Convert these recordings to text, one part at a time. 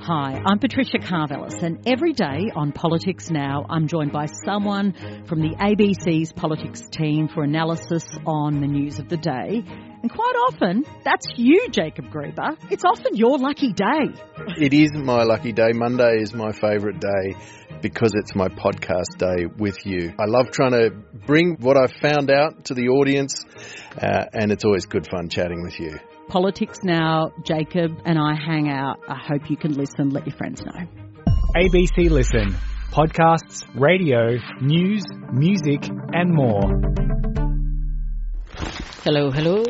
Hi, I'm Patricia Karvelis, and every day on Politics Now, I'm joined by someone from the ABC's politics team for analysis on the news of the day. And quite often, that's you, Jacob Gruber. It's often your lucky day. It is my lucky day. Monday is my favourite day because it's my podcast day with you. I love trying to bring what I've found out to the audience, and it's always good fun chatting with you. Politics Now, Jacob and I hang out. I hope you can listen. Let your friends know. ABC Listen. Podcasts, radio, news, music and more. Hello, hello.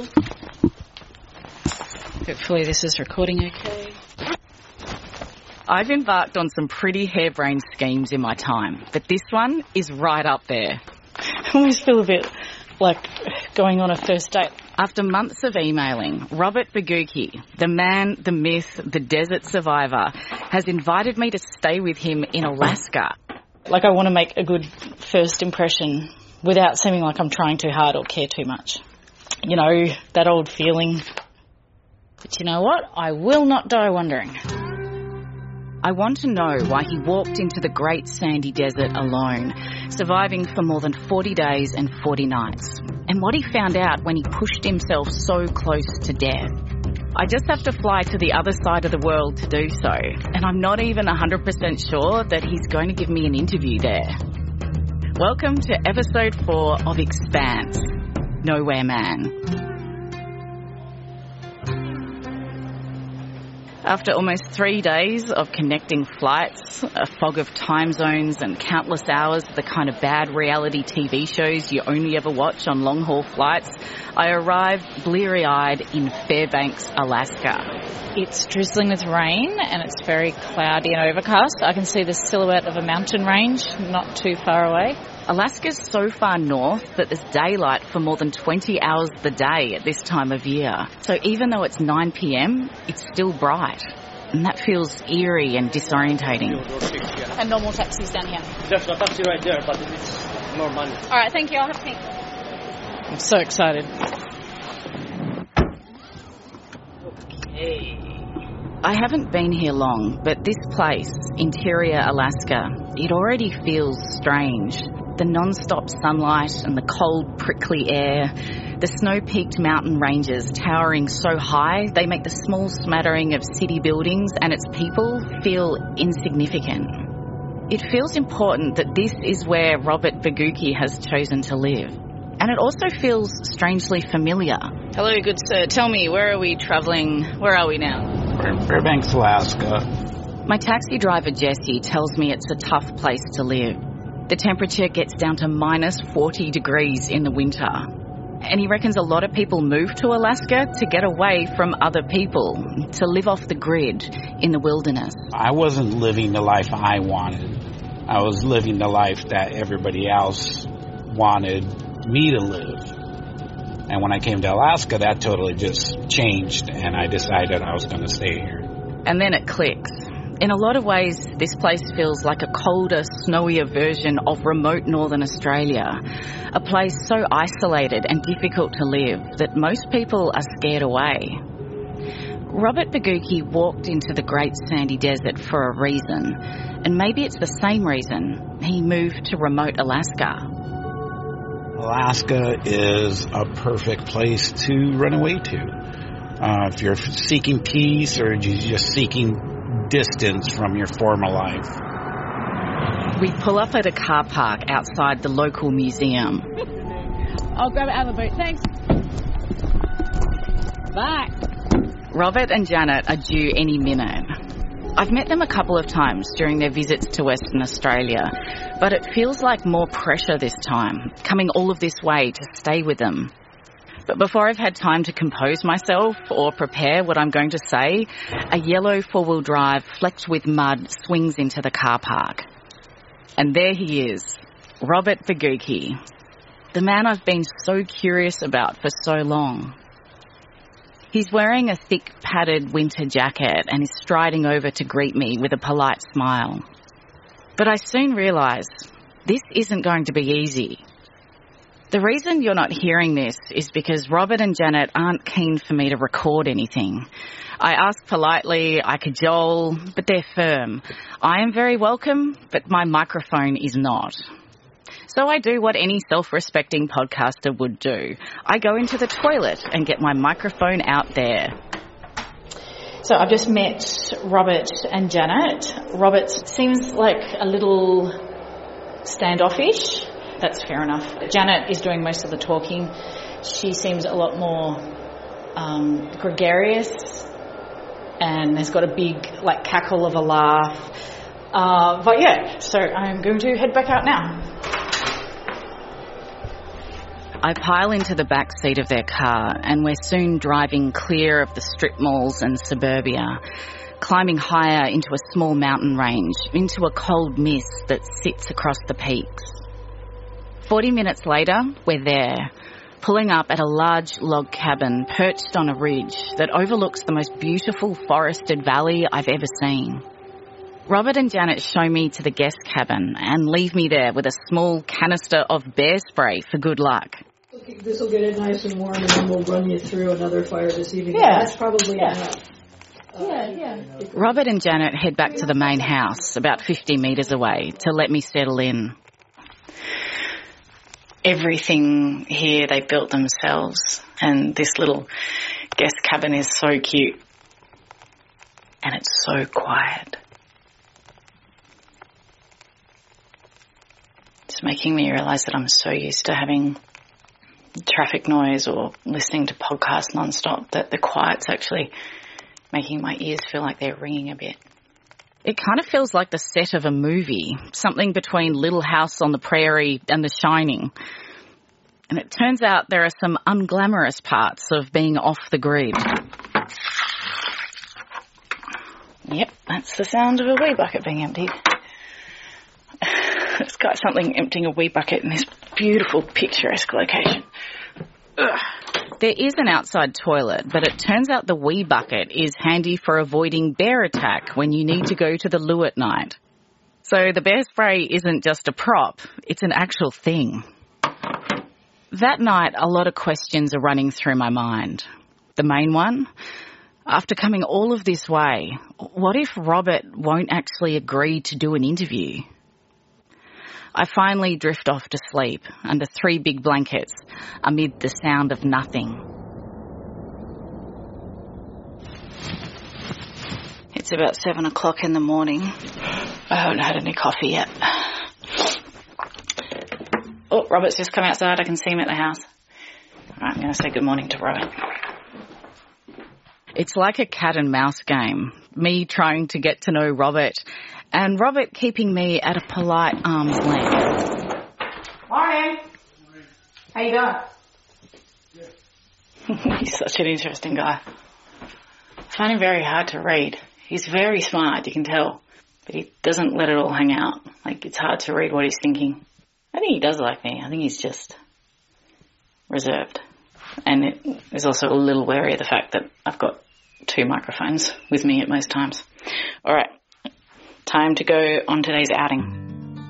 Hopefully this is recording okay. I've embarked on some pretty harebrained schemes in my time, but this one is right up there. I always feel a bit like going on a first date. After months of emailing, Robert Bigouki, the man, the myth, the desert survivor, has invited me to stay with him in Alaska. Like, I want to make a good first impression without seeming like I'm trying too hard or care too much. You know, that old feeling. But you know what? I will not die wondering. I want to know why he walked into the great sandy desert alone, surviving for more than 40 days and 40 nights, and what he found out when he pushed himself so close to death. I just have to fly to the other side of the world to do so, and I'm not even 100% sure that he's going to give me an interview there. Welcome to episode 4 of Expanse, Nowhere Man. After almost 3 days of connecting flights, a fog of time zones and countless hours of the kind of bad reality TV shows you only ever watch on long-haul flights, I arrived bleary-eyed in Fairbanks, Alaska. It's drizzling with rain and it's very cloudy and overcast. I can see the silhouette of a mountain range not too far away. Alaska's so far north that there's daylight for more than 20 hours of the day at this time of year. So even though it's 9 p.m, it's still bright. And that feels eerie and disorientating. And normal taxis down here. There's a taxi right there, but it's more money. All right, thank you. I'll have pink. I'm so excited. Okay. I haven't been here long, but this place, Interior Alaska, it already feels strange. The non-stop sunlight and the cold, prickly air, the snow-peaked mountain ranges towering so high they make the small smattering of city buildings and its people feel insignificant. It feels important that this is where Robert Bigouki has chosen to live. And it also feels strangely familiar. Hello, good sir. Tell me, where are we travelling? Where are we now? We're in Fairbanks, Alaska. My taxi driver, Jesse, tells me it's a tough place to live. The temperature gets down to minus 40 degrees in the winter. And he reckons a lot of people move to Alaska to get away from other people, to live off the grid in the wilderness. I wasn't living the life I wanted. I was living the life that everybody else wanted me to live. And when I came to Alaska, that totally just changed, and I decided I was going to stay here. And then it clicks. In a lot of ways, this place feels like a colder, snowier version of remote northern Australia, a place so isolated and difficult to live that most people are scared away. Robert Bigouki walked into the Great Sandy Desert for a reason, and maybe it's the same reason he moved to remote Alaska. Alaska is a perfect place to run away to. If you're seeking peace or you're just seeking distance from your former life. We pull up at a car park outside the local museum. I'll grab it out of the boot. Thanks. Bye. Robert and Janet are due any minute. I've met them a couple of times during their visits to Western Australia, but it feels like more pressure this time, coming all of this way to stay with them. But before I've had time to compose myself or prepare what I'm going to say, a yellow four-wheel drive flecked with mud swings into the car park. And there he is, Robert Bigouki, the man I've been so curious about for so long. He's wearing a thick padded winter jacket and is striding over to greet me with a polite smile. But I soon realise this isn't going to be easy. The reason you're not hearing this is because Robert and Janet aren't keen for me to record anything. I ask politely, I cajole, but they're firm. I am very welcome, but my microphone is not. So I do what any self-respecting podcaster would do. I go into the toilet and get my microphone out there. So I've just met Robert and Janet. Robert seems like a little standoffish. That's fair enough. Janet is doing most of the talking. She seems a lot more gregarious and has got a big cackle of a laugh. But yeah, so I'm going to head back out now. I pile into the back seat of their car and we're soon driving clear of the strip malls and suburbia, climbing higher into a small mountain range, into a cold mist that sits across the peaks. 40 minutes later, we're there, pulling up at a large log cabin perched on a ridge that overlooks the most beautiful forested valley I've ever seen. Robert and Janet show me to the guest cabin and leave me there with a small canister of bear spray for good luck. This will get it nice and warm, and then we'll run you through another fire this evening. Yeah. That's probably enough. Robert and Janet head back to the main house, about 50 metres away, to let me settle in. Everything here they built themselves, and this little guest cabin is so cute. And it's so quiet. It's making me realise that I'm so used to having traffic noise or listening to podcasts non-stop that the quiet's actually making my ears feel like they're ringing a bit. It kind of feels like the set of a movie, something between Little House on the Prairie and The Shining. And it turns out there are some unglamorous parts of being off the grid. Yep, that's the sound of a wee bucket being emptied. It's got something emptying a wee bucket in this beautiful, picturesque location. Ugh. There is an outside toilet, but it turns out the wee bucket is handy for avoiding bear attack when you need to go to the loo at night. So the bear spray isn't just a prop, it's an actual thing. That night, a lot of questions are running through my mind. The main one, after coming all of this way, what if Robert won't actually agree to do an interview? I finally drift off to sleep under 3 big blankets amid the sound of nothing. It's about 7 o'clock in the morning. I haven't had any coffee yet. Oh, Robert's just come outside. I can see him at the house. All right, I'm going to say good morning to Robert. It's like a cat and mouse game, me trying to get to know Robert and Robert keeping me at a polite arm's length. Morning. How you doing? Yeah. He's such an interesting guy. I find him very hard to read. He's very smart, you can tell, but he doesn't let it all hang out. It's hard to read what he's thinking. I think he does like me. I think he's just reserved. And is also a little wary of the fact that I've got 2 microphones with me at most times. All right, time to go on today's outing.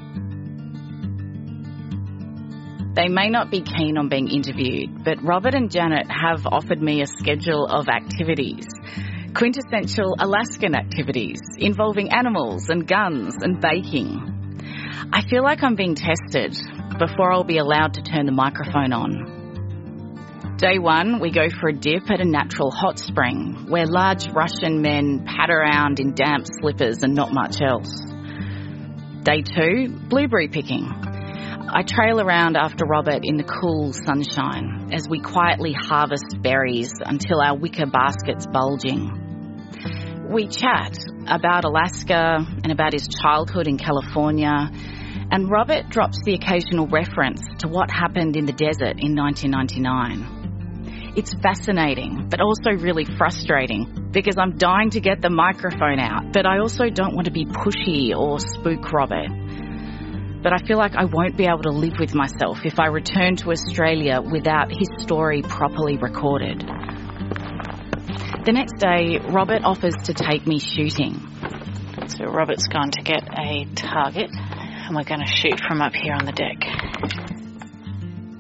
They may not be keen on being interviewed, but Robert and Janet have offered me a schedule of activities. Quintessential Alaskan activities involving animals and guns and baking. I feel like I'm being tested before I'll be allowed to turn the microphone on. Day 1, we go for a dip at a natural hot spring where large Russian men pad around in damp slippers and not much else. Day 2, blueberry picking. I trail around after Robert in the cool sunshine as we quietly harvest berries until our wicker basket's bulging. We chat about Alaska and about his childhood in California, and Robert drops the occasional reference to what happened in the desert in 1999. It's fascinating, but also really frustrating because I'm dying to get the microphone out, but I also don't want to be pushy or spook Robert. But I feel like I won't be able to live with myself if I return to Australia without his story properly recorded. The next day, Robert offers to take me shooting. So Robert's gone to get a target and we're going to shoot from up here on the deck.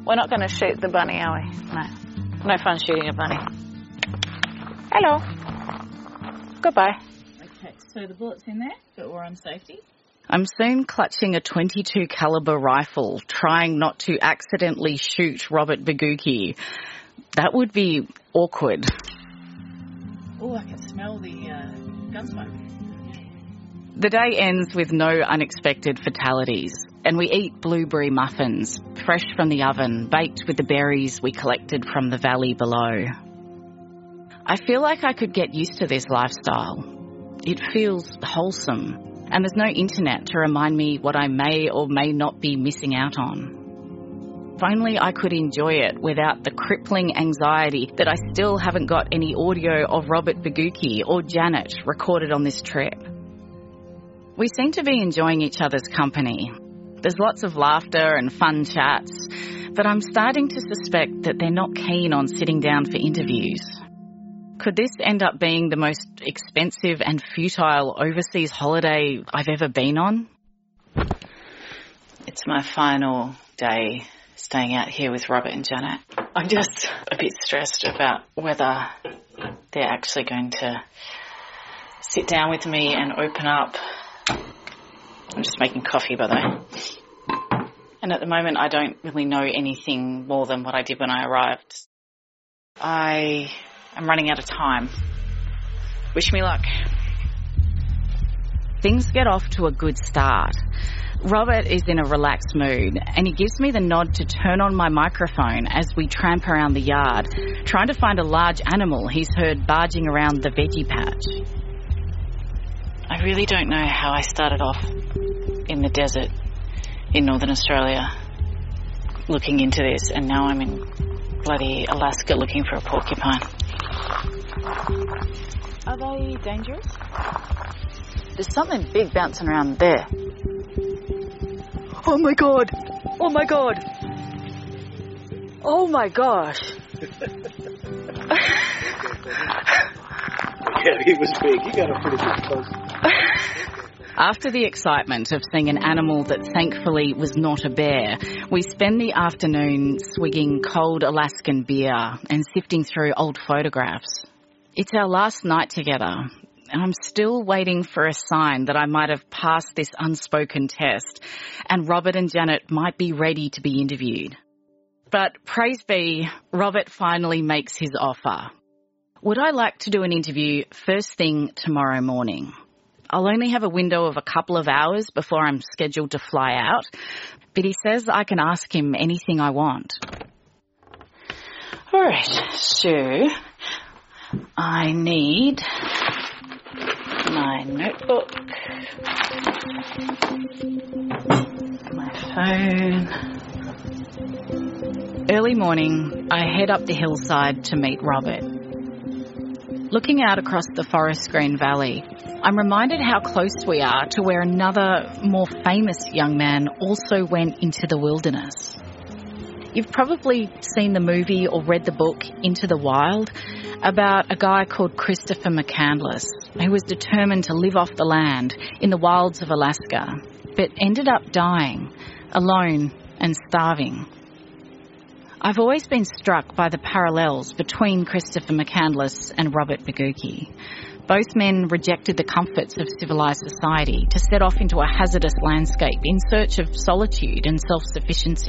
We're not going to shoot the bunny, are we? No. No fun shooting a bunny. Hello. Goodbye. Okay, so the bullet's in there, but we're on safety. I'm soon clutching a .22 caliber rifle, trying not to accidentally shoot Robert Bigouki. That would be awkward. Oh, I can smell the gun smoke. The day ends with no unexpected fatalities, and we eat blueberry muffins, fresh from the oven, baked with the berries we collected from the valley below. I feel like I could get used to this lifestyle. It feels wholesome, and there's no internet to remind me what I may or may not be missing out on. If only I could enjoy it without the crippling anxiety that I still haven't got any audio of Robert Bigouki or Janet recorded on this trip. We seem to be enjoying each other's company. There's lots of laughter and fun chats, but I'm starting to suspect that they're not keen on sitting down for interviews. Could this end up being the most expensive and futile overseas holiday I've ever been on? It's my final day staying out here with Robert and Janet. I'm just a bit stressed about whether they're actually going to sit down with me and open up. I'm just making coffee, by the way. And at the moment, I don't really know anything more than what I did when I arrived. I am running out of time. Wish me luck. Things get off to a good start. Robert is in a relaxed mood, and he gives me the nod to turn on my microphone as we tramp around the yard, trying to find a large animal he's heard barging around the veggie patch. I really don't know how I started off in the desert in Northern Australia looking into this, and now I'm in bloody Alaska looking for a porcupine. Are they dangerous? There's something big bouncing around there. Oh my god! Oh my god! Oh my gosh! Yeah, he was big. He got a pretty good close. After the excitement of seeing an animal that thankfully was not a bear, we spend the afternoon swigging cold Alaskan beer and sifting through old photographs. It's our last night together, and I'm still waiting for a sign that I might have passed this unspoken test and Robert and Janet might be ready to be interviewed. But praise be, Robert finally makes his offer. Would I like to do an interview first thing tomorrow morning? I'll only have a window of a couple of hours before I'm scheduled to fly out, but he says I can ask him anything I want. All right, so I need my notebook, my phone. Early morning, I head up the hillside to meet Robert. Looking out across the forest green valley, I'm reminded how close we are to where another, more famous young man also went into the wilderness. You've probably seen the movie or read the book Into the Wild about a guy called Christopher McCandless who was determined to live off the land in the wilds of Alaska, but ended up dying, alone and starving. I've always been struck by the parallels between Christopher McCandless and Robert Bigouki. Both men rejected the comforts of civilised society to set off into a hazardous landscape in search of solitude and self-sufficiency.